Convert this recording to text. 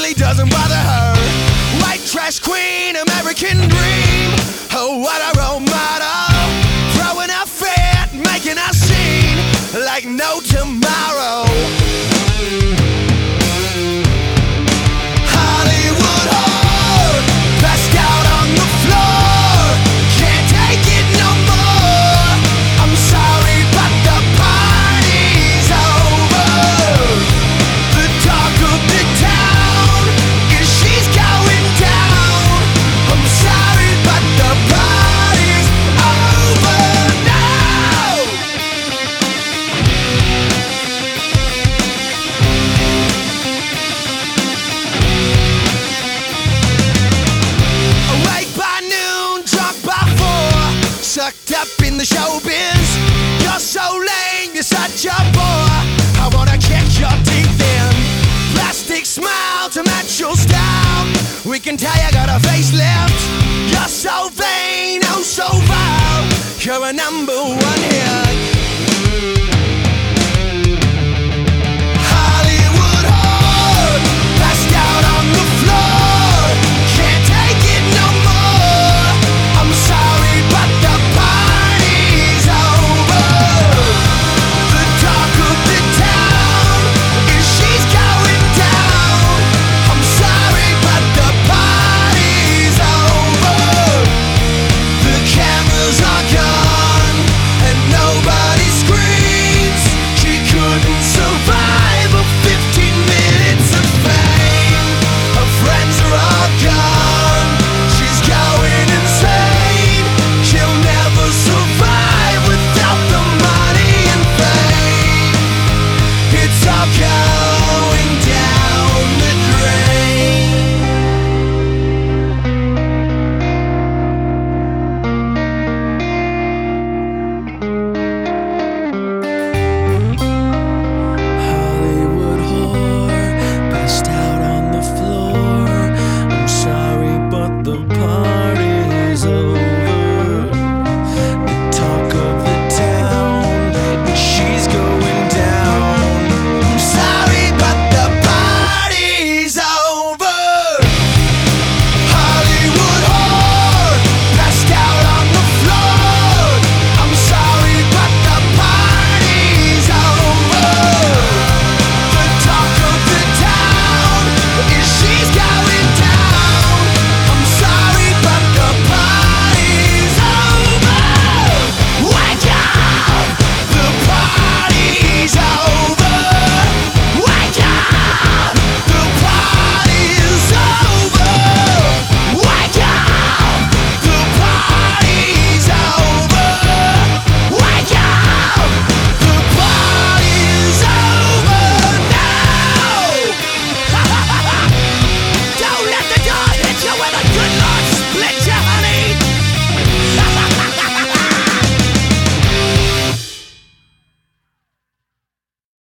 really doesn't bother her. White trash queen, American dream. Oh, what a role model. Throwing her fit, making her scene like no tomorrow. Hollywood whore, passed out on the floor. Can't take it no more. I'm sorry, but the party's over. The talk of the town is she's going down. I'm sorry, but the party's over now. Awake by noon, drunk by 4, sucked up in the showbiz. You're so lame, you're such a bore. I wanna kick your teeth in. Plastic smile to match your style. We can tell you got a facelift. You're so vain, oh so vile. You're a #1 hit.